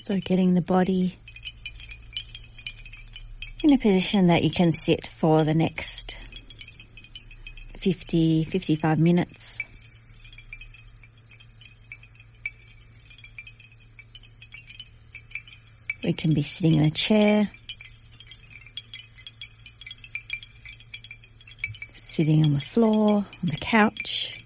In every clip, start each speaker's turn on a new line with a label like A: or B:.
A: So getting the body in a position that you can sit for the next 55 minutes. We can be sitting in a chair, sitting on the floor, on the couch,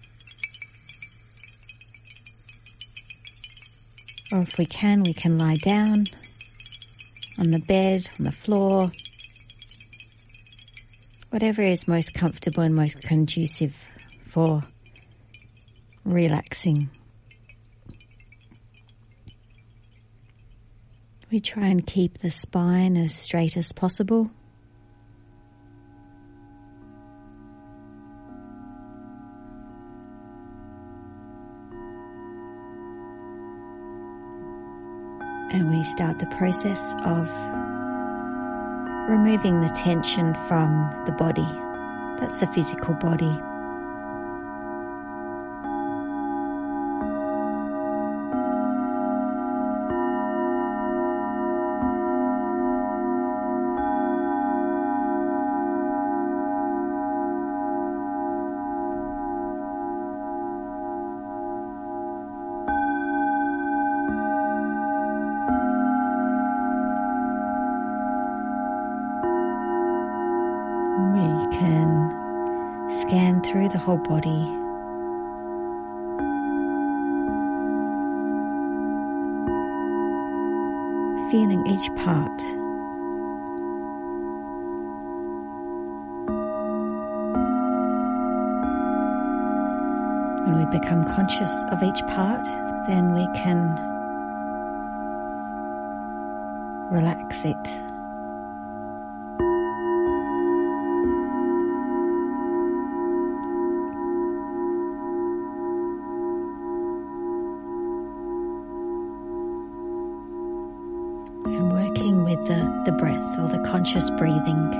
A: or if we can lie down on the bed, on the floor, whatever is most comfortable and most conducive for relaxing. We try and keep the spine as straight as possible. And we start the process of removing the tension from the body. That's the physical body. Scan through the whole body, feeling each part. When we become conscious of each part, then we can relax it. The breath or the conscious breathing.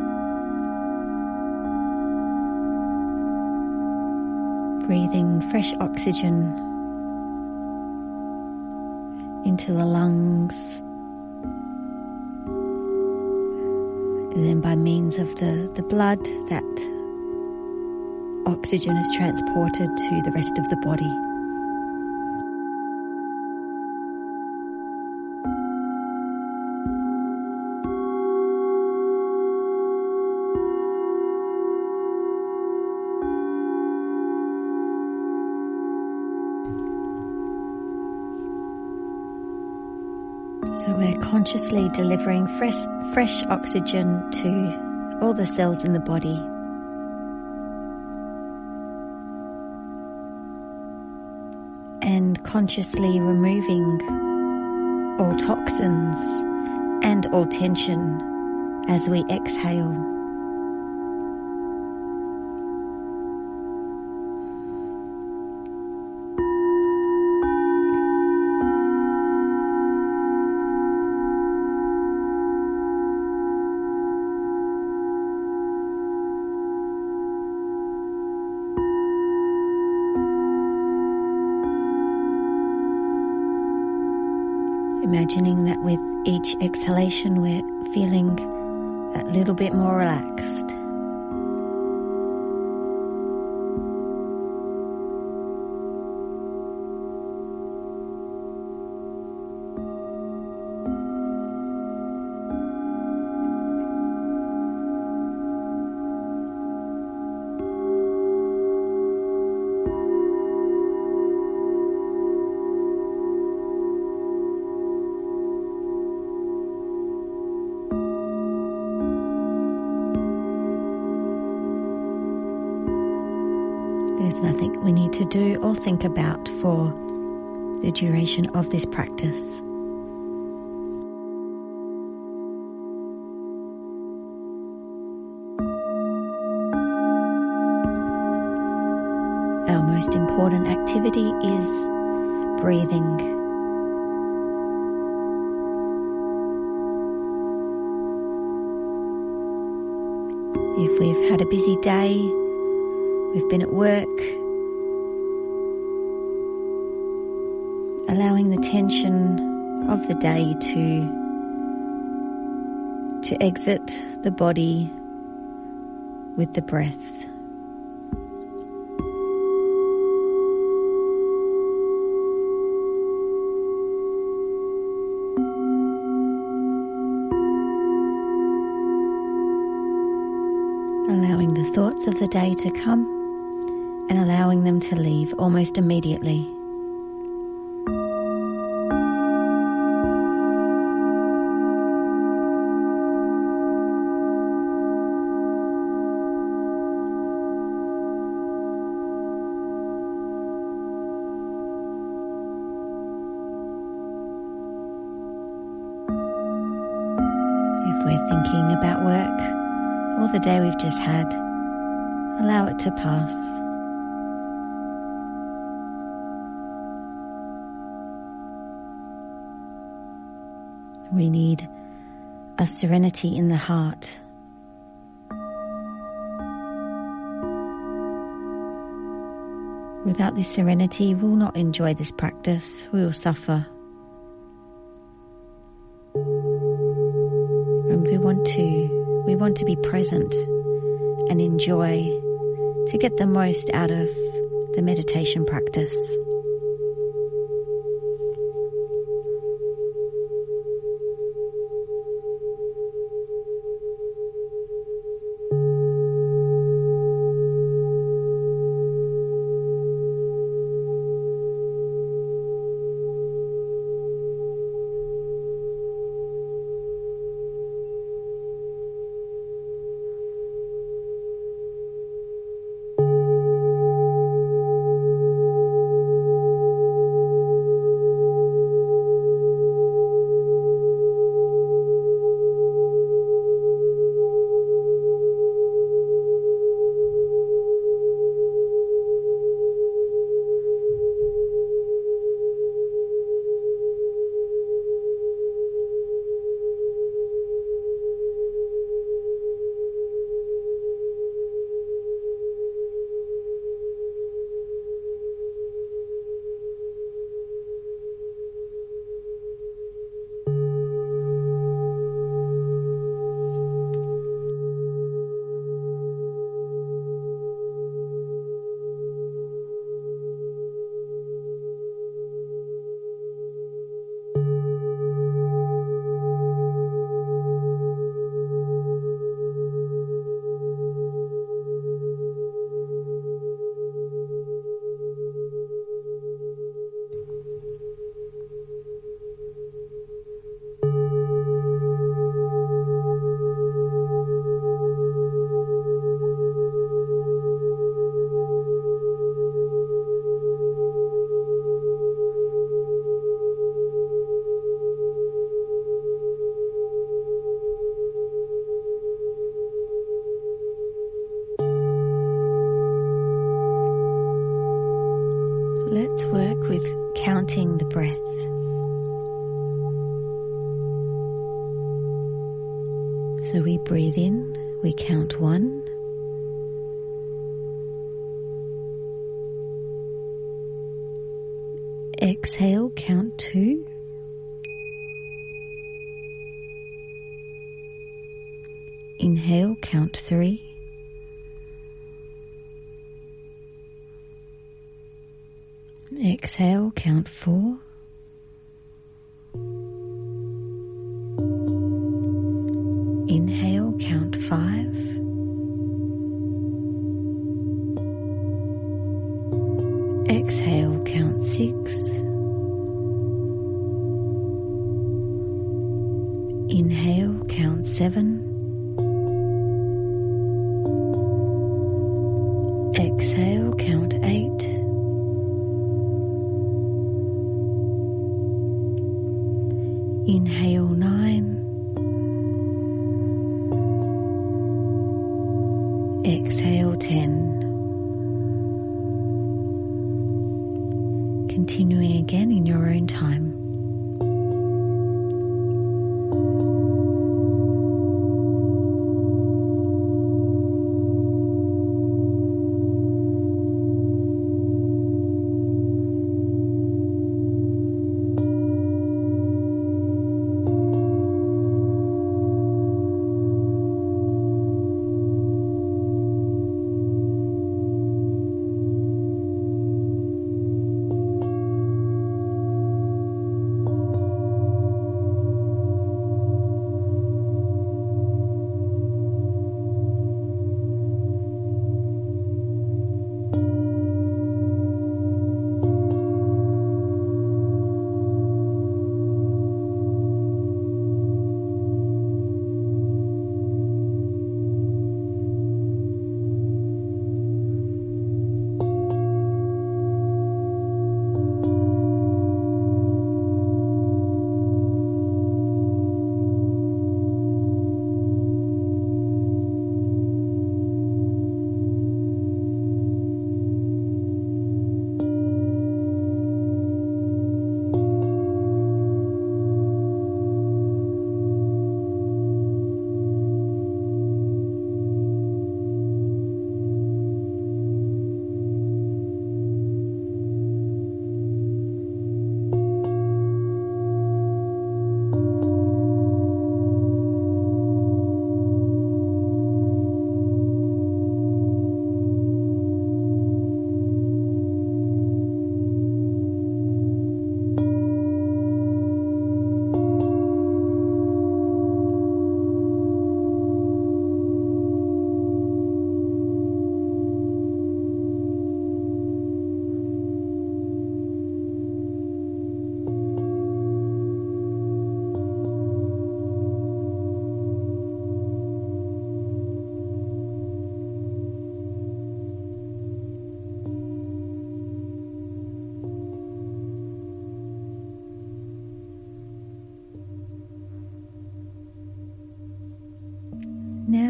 A: Breathing fresh oxygen into the lungs, and then by means of the blood, that oxygen is transported to the rest of the body. So we're consciously delivering fresh oxygen to all the cells in the body. And consciously removing all toxins and all tension as we exhale. Imagining that with each exhalation we're feeling a little bit more relaxed. There's nothing we need to do or think about for the duration of this practice. Our most important activity is breathing. If we've had a busy day, we've been at work, allowing the tension of the day to exit the body with the breath. Allowing the thoughts of the day to come and allowing them to leave almost immediately. If we're thinking about work or the day we've just had, allow it to pass. We need a serenity in the heart. Without this serenity, we'll not enjoy this practice. We will suffer. And we want to be present and enjoy to get the most out of the meditation practice. Let's work with counting the breath. So we breathe in, we count 1. Exhale, count 2. Inhale, count 3. Exhale, count 4. Inhale, count 5. Exhale, count 6. Inhale, count 7. Exhale, count 8. Inhale 9. Exhale 10. Continuing again in your own time.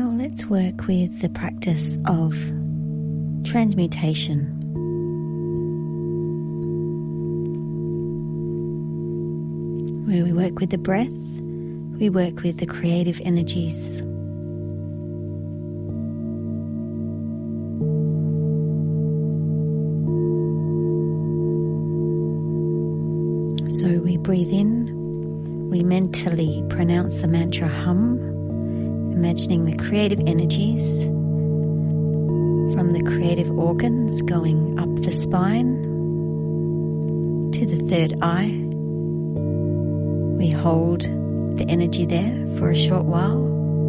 A: Now let's work with the practice of transmutation. Where we work with the breath, we work with the creative energies. So we breathe in, we mentally pronounce the mantra hum, imagining the creative energies from the creative organs going up the spine to the third eye. We hold the energy there for a short while,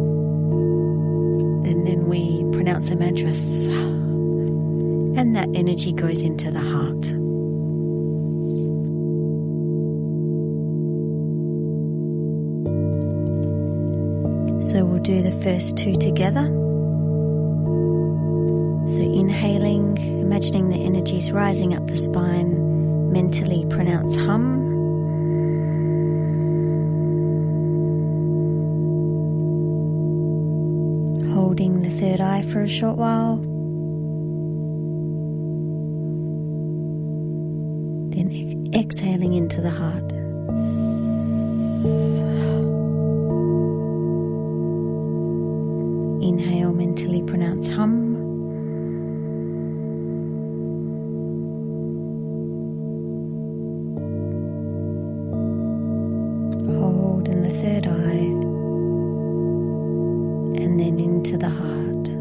A: and then we pronounce a mantra, and that energy goes into the heart. So we'll do the first two together. So inhaling, imagining the energies rising up the spine, mentally pronounce hum. Holding the third eye for a short while. Then exhaling into the heart. Inhale, mentally pronounce hum. Hold in the third eye. And then into the heart.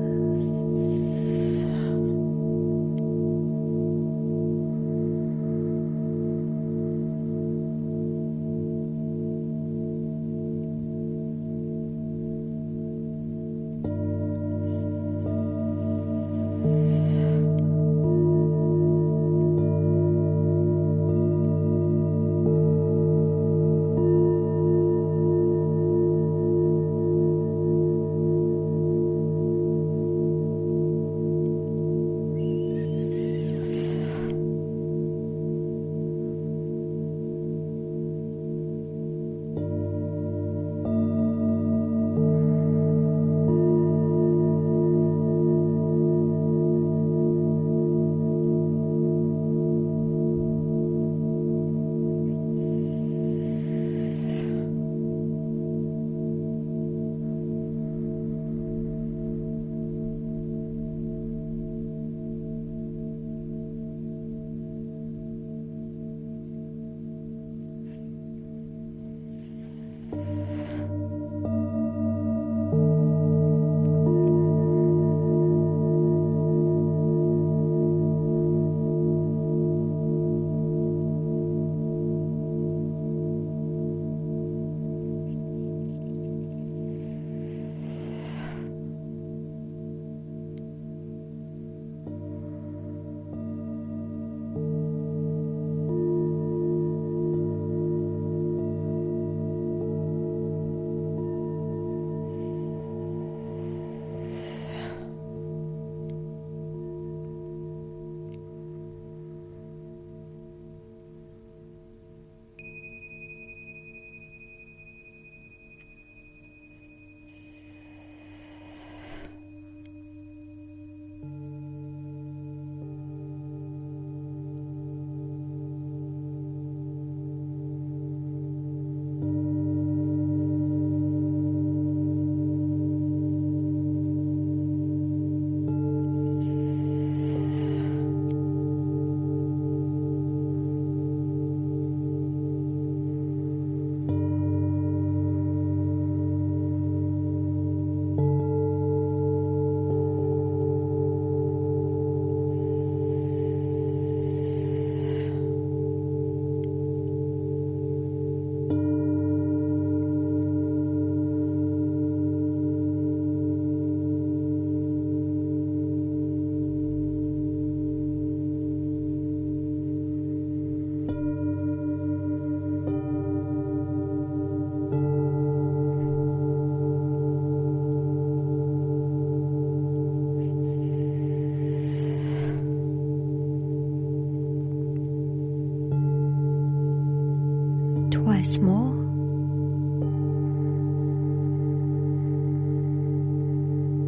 A: twice more.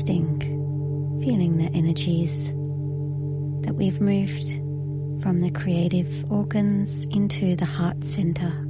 A: resting, feeling the energies that we've moved from the creative organs into the heart center.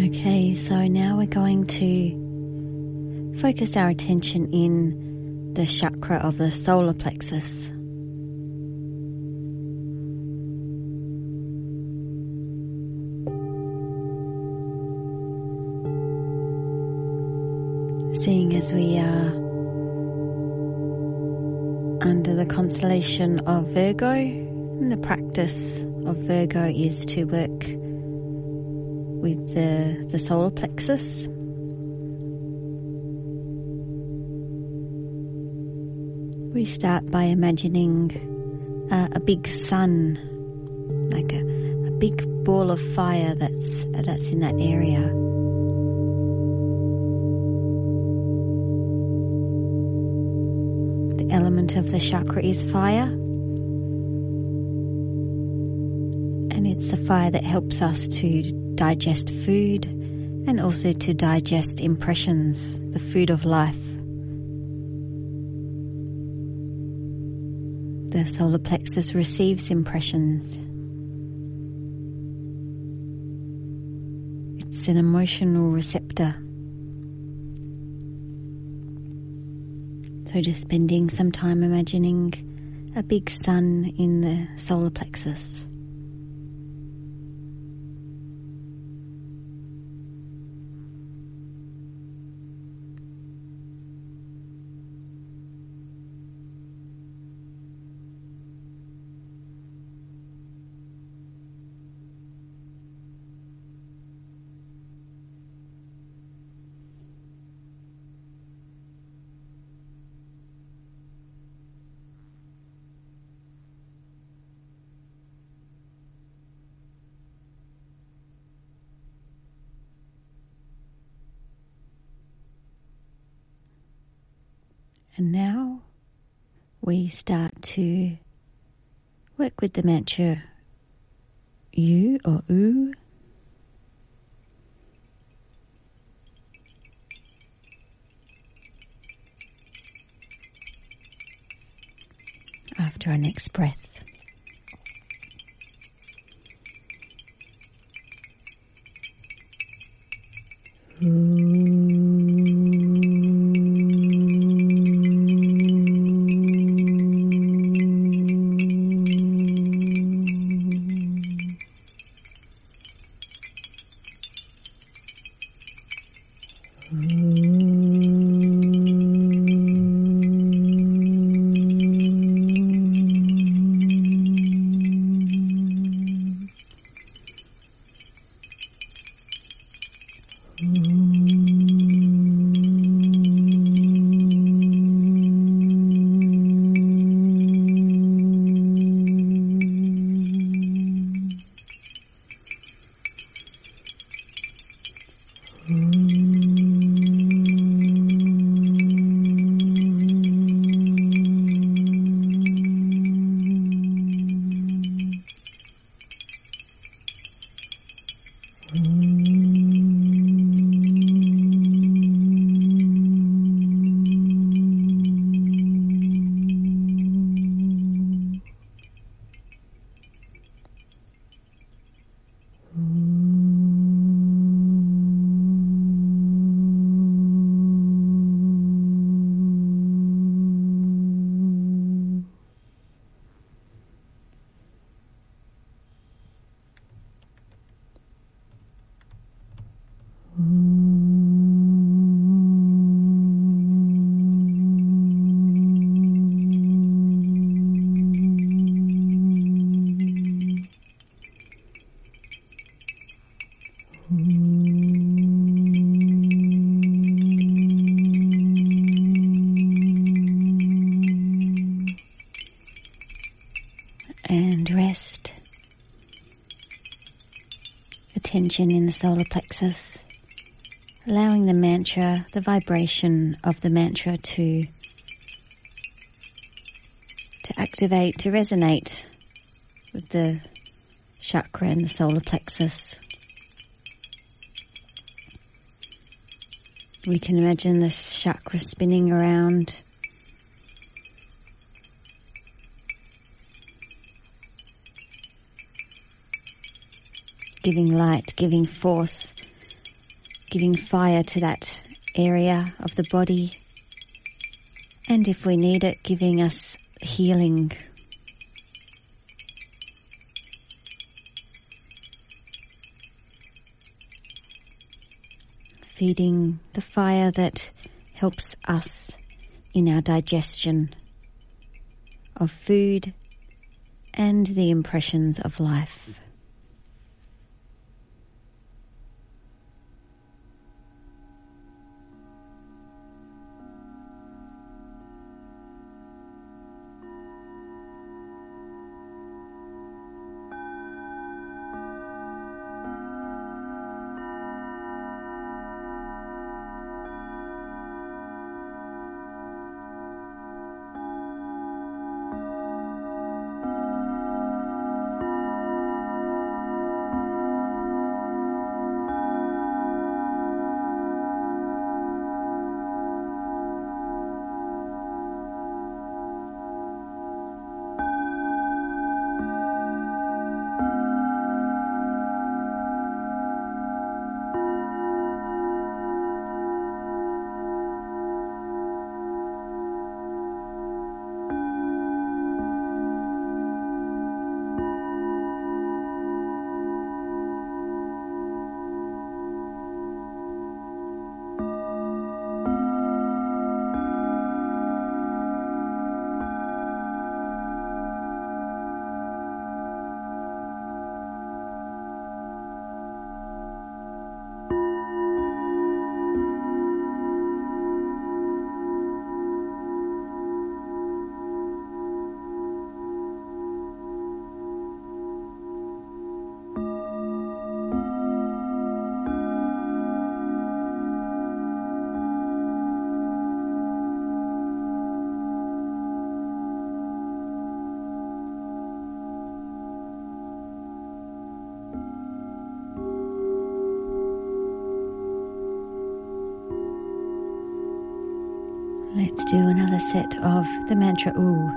A: Okay, so now we're going to focus our attention in the chakra of the solar plexus. Seeing as we are under the constellation of Virgo, and the practice of Virgo is to work with the solar plexus. We start by imagining a big sun, like a big ball of fire that's in that area. The element of the chakra is fire, and it's the fire that helps us to digest food and also to digest impressions, the food of life. The solar plexus receives impressions. It's an emotional receptor. So just spending some time imagining a big sun in the solar plexus. And now we start to work with the mantra U or U. After our next breath. And rest. Attention in the solar plexus, allowing the mantra, the vibration of the mantra to activate, to resonate with the chakra and the solar plexus. We can imagine this chakra spinning around, giving light, giving force giving fire to that area of the body, and if we need it, giving us healing. Feeding the fire that helps us in our digestion of food and the impressions of life. Let's do another set of the mantra OO.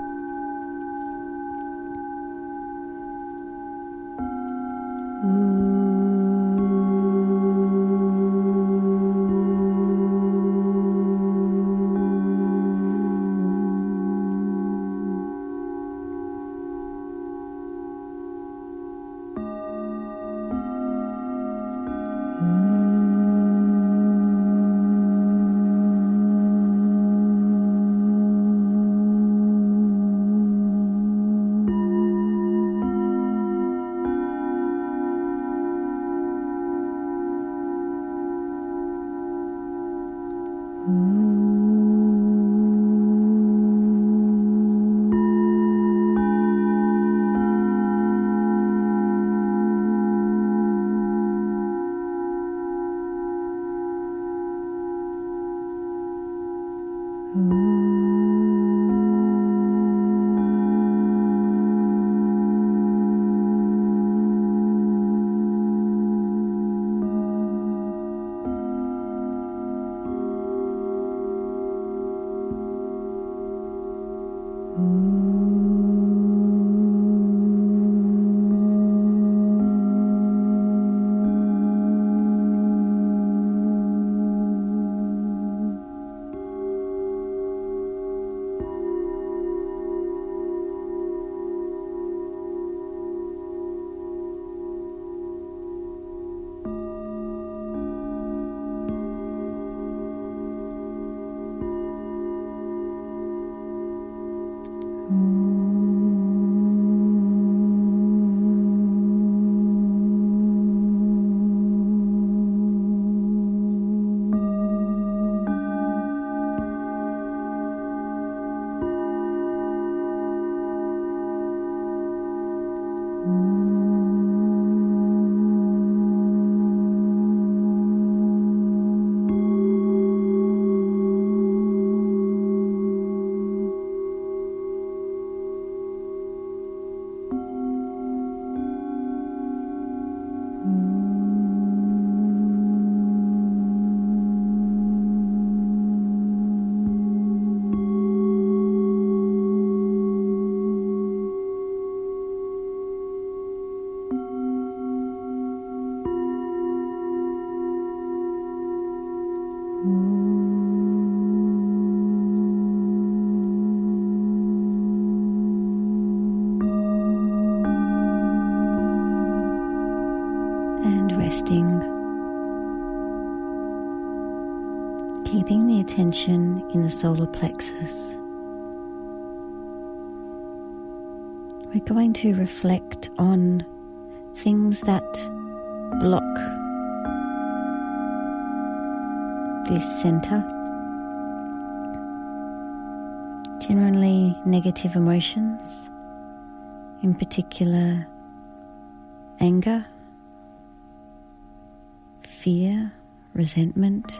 A: resting, keeping the attention in the solar plexus. We're going to reflect on things that block this center. Generally negative emotions, in particular anger, fear, resentment.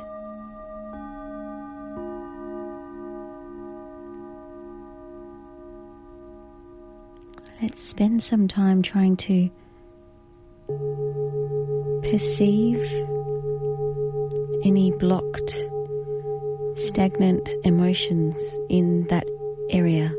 A: Let's spend some time trying to perceive any blocked, stagnant emotions in that area.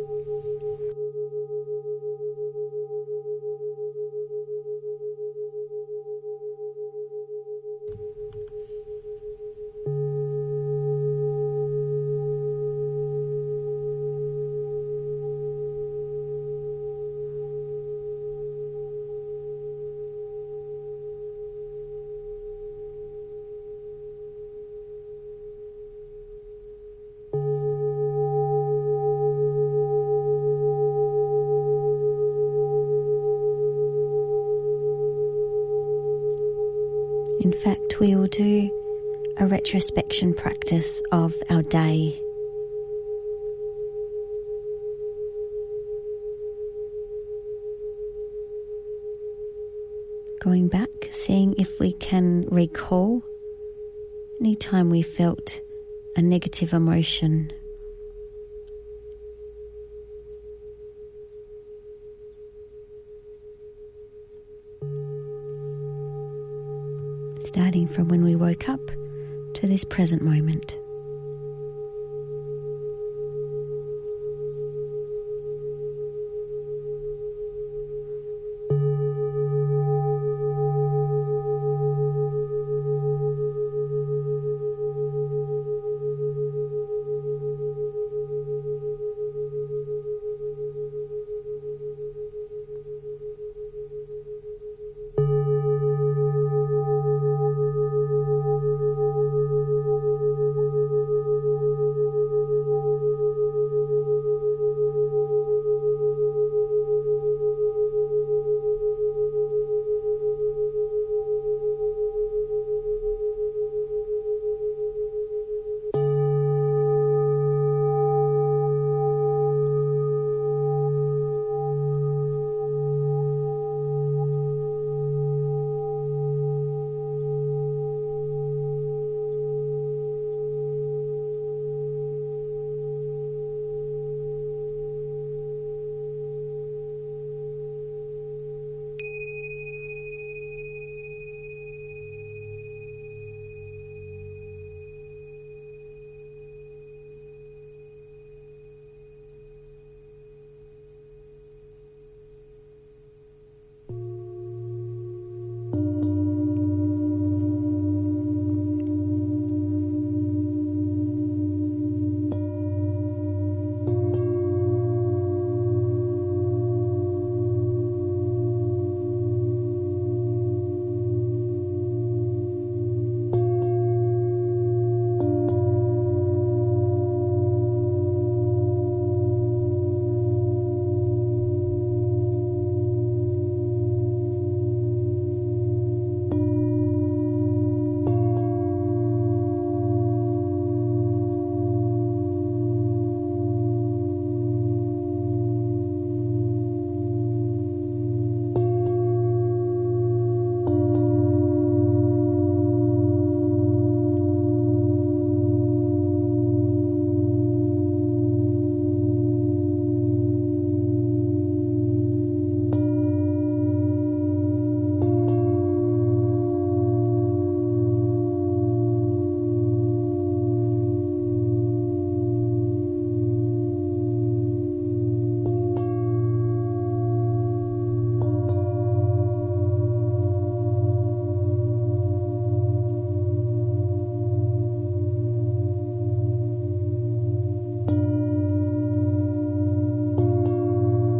A: In fact, we will do a retrospection practice of our day. Going back, seeing if we can recall any time we felt a negative emotion. Starting from when we woke up to this present moment.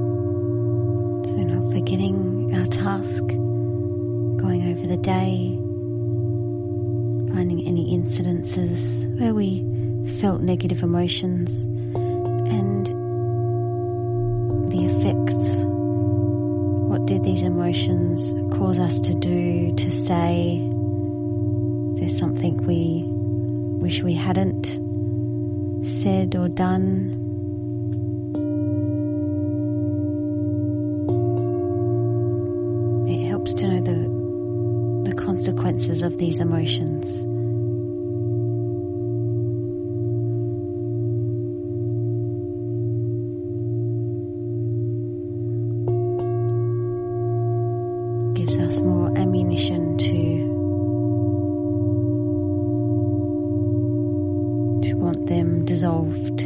A: Beginning our task, going over the day, finding any incidences where we felt negative emotions and the effects. What did these emotions cause us to do, to say? There's something we wish we hadn't said or done. It helps to know the consequences of these emotions. Gives us more ammunition to want them dissolved.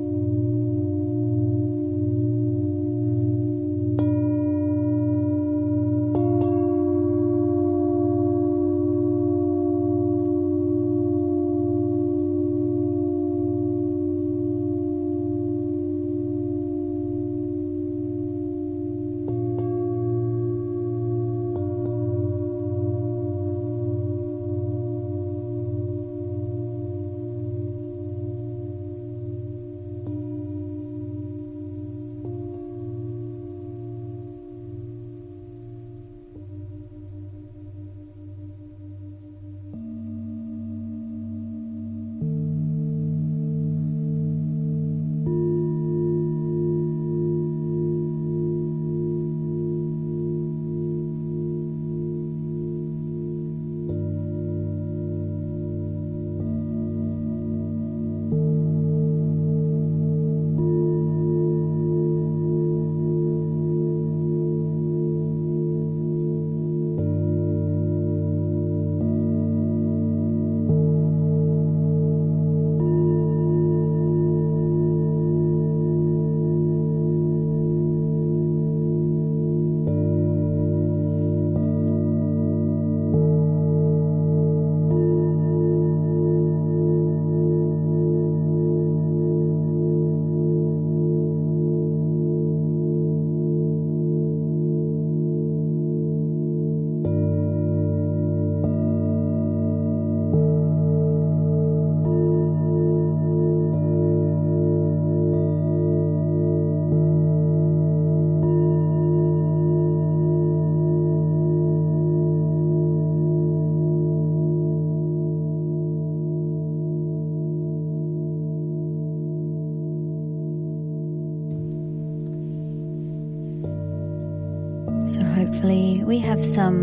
A: So hopefully we have some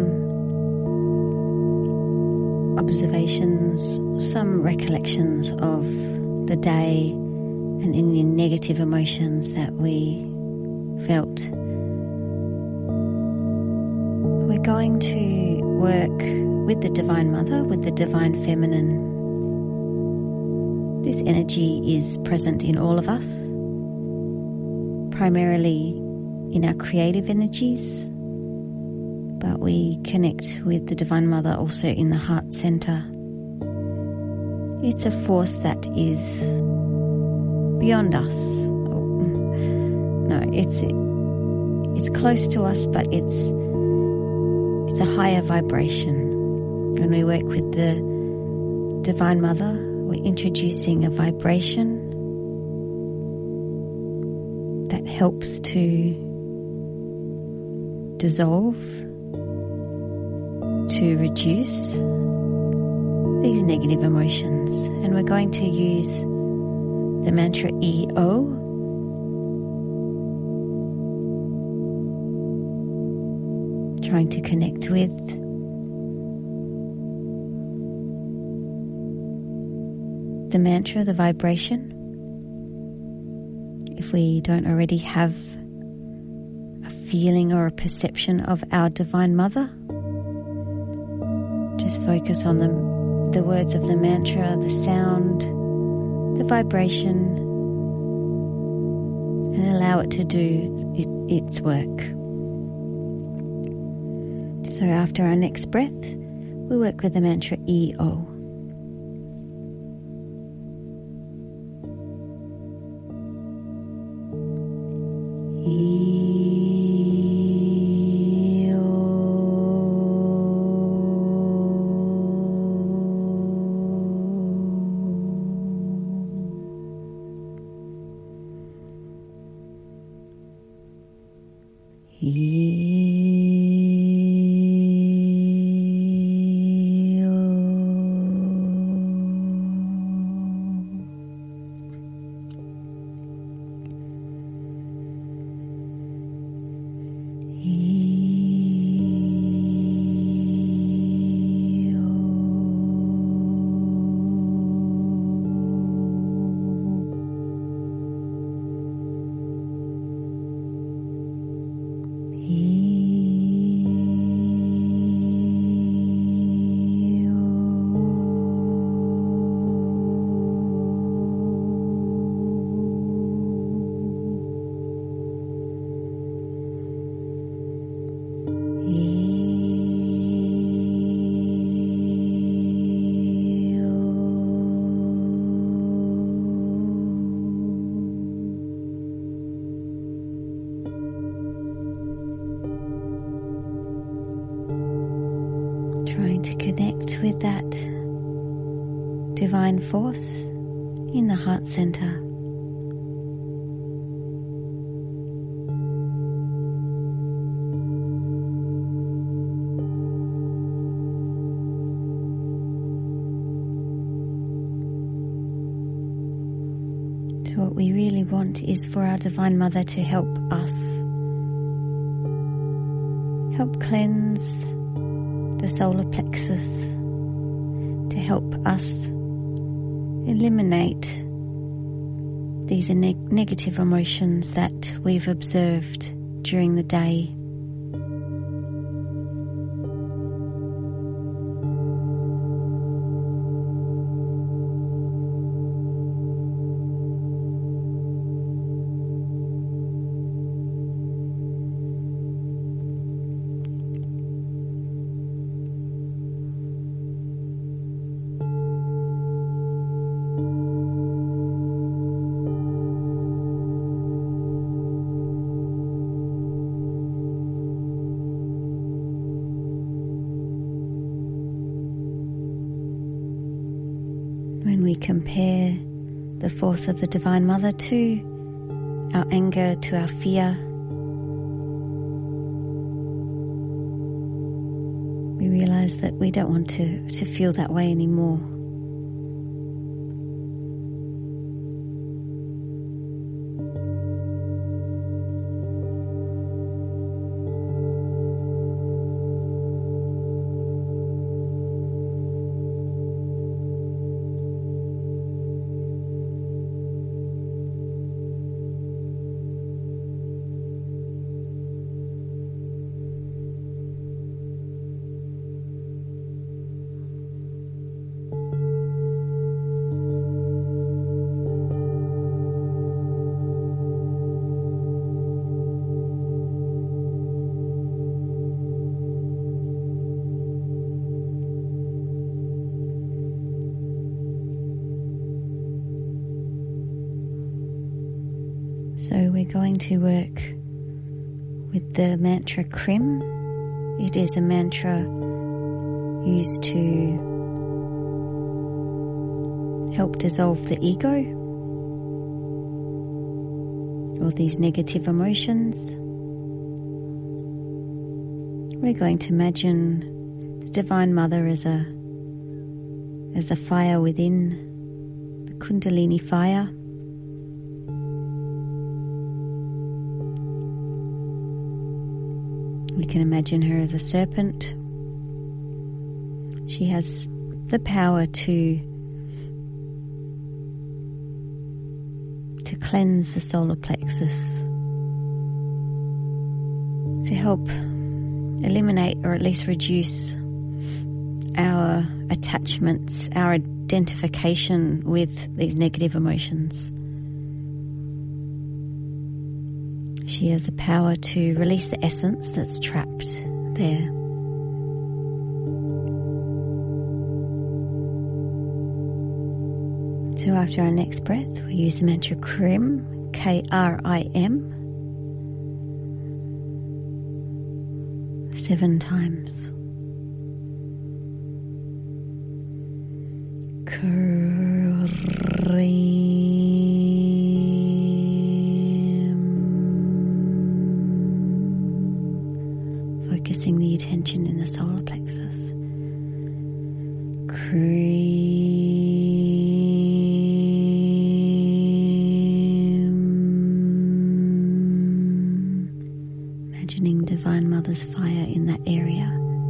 A: observations, some recollections of the day and any negative emotions that we felt. We're going to work with the Divine Mother, with the Divine Feminine. This energy is present in all of us, primarily in our creative energies, but we connect with the Divine Mother also in the heart center. It's a force that is beyond us. No, it's close to us, but it's a higher vibration. When we work with the Divine Mother, we're introducing a vibration that helps to dissolve, to reduce these negative emotions. And we're going to use the mantra EO. Trying to connect with the mantra, the vibration. If we don't already have a feeling or a perception of our Divine Mother, just focus on the words of the mantra, the sound, the vibration, and allow it to do its work. So after our next breath, we work with the mantra EO. Trying to connect with that divine force in the heart center. So what we really want is for our Divine Mother to help us, help cleanse the solar plexus, to help us eliminate these negative emotions that we've observed during the day. When we compare the force of the Divine Mother to our anger, to our fear, we realize that we don't want to feel that way anymore. So we're going to work with the mantra Krim. It is a mantra used to help dissolve the ego or these negative emotions. We're going to imagine the Divine Mother as a fire within, the Kundalini fire. We can imagine her as a serpent. She has the power to cleanse the solar plexus, to help eliminate or at least reduce our attachments, our identification with these negative emotions. She has the power to release the essence that's trapped there. So after our next breath, we use the mantra Krim, K-R-I-M, 7 times. Krim. focusing the attention in the solar plexus. Imagining Divine Mother's fire in that area.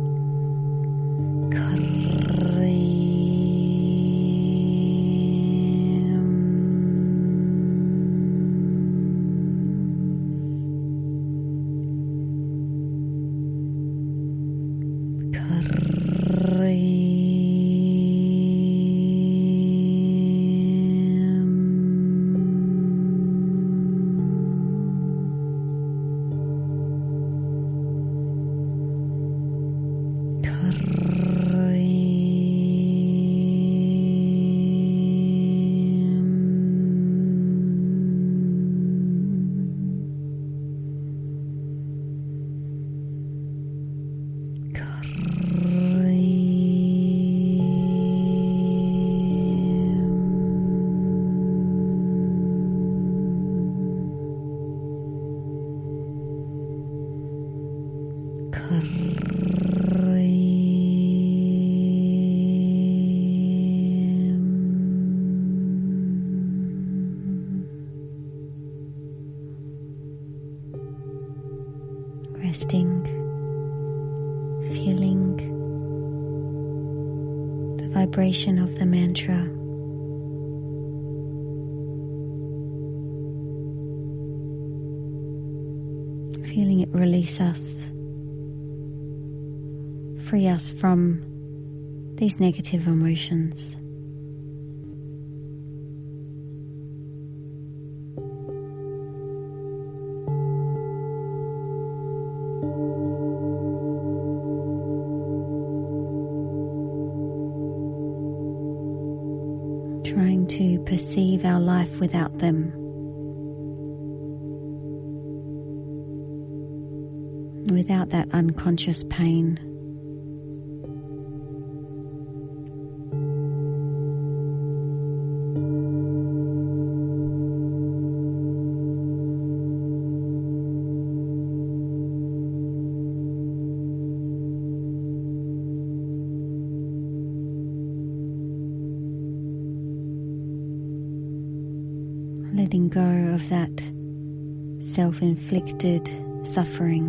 A: Resting, feeling the vibration of the mantra. Feeling it release us, free us from these negative emotions. Trying to perceive our life without them. Without that unconscious pain. Letting go of that self-inflicted suffering.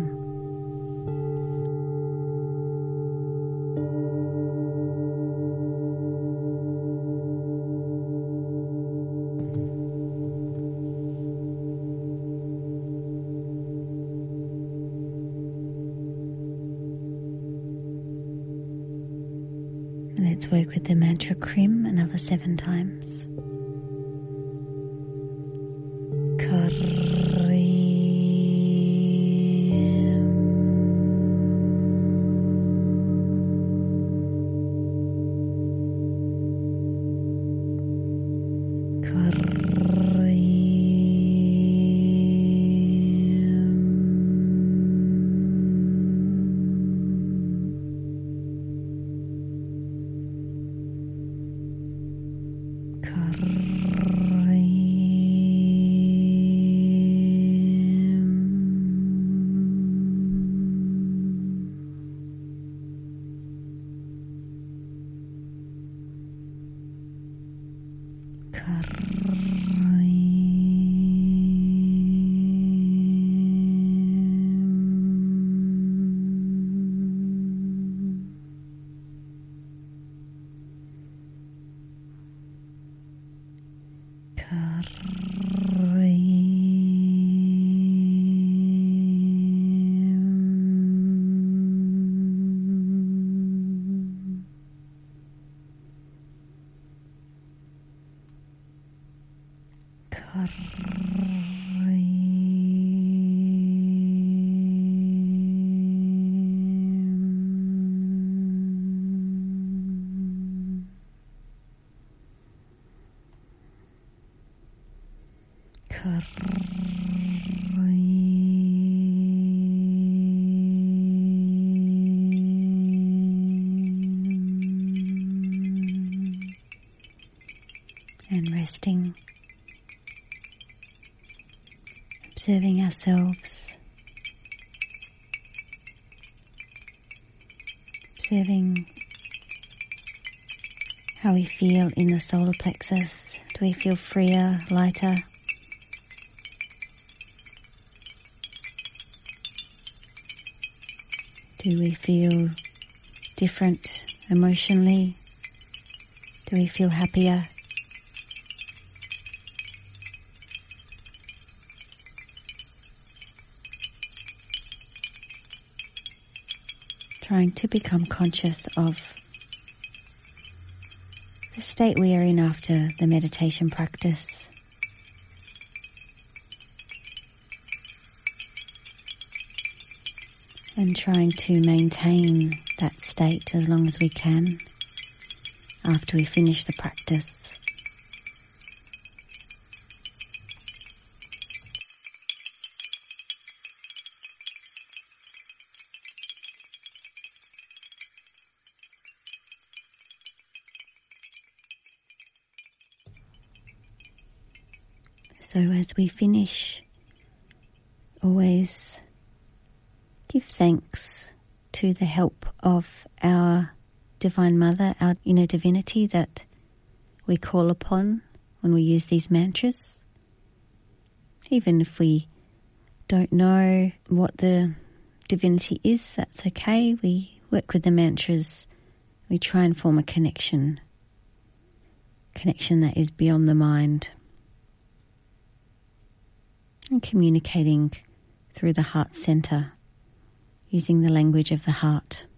A: Let's work with the mantra Krim another 7 times. And resting, observing ourselves, Observing how we feel in the solar plexus. Do we feel freer, lighter? Do we feel different emotionally? Do we feel happier? Trying to become conscious of the state we are in after the meditation practice. And trying to maintain that state as long as we can after we finish the practice. So as we finish, always give thanks to the help of our Divine Mother, our inner divinity that we call upon when we use these mantras. Even if we don't know what the divinity is, that's okay. We work with the mantras. We try and form a connection that is beyond the mind. And communicating through the heart center, using the language of the heart.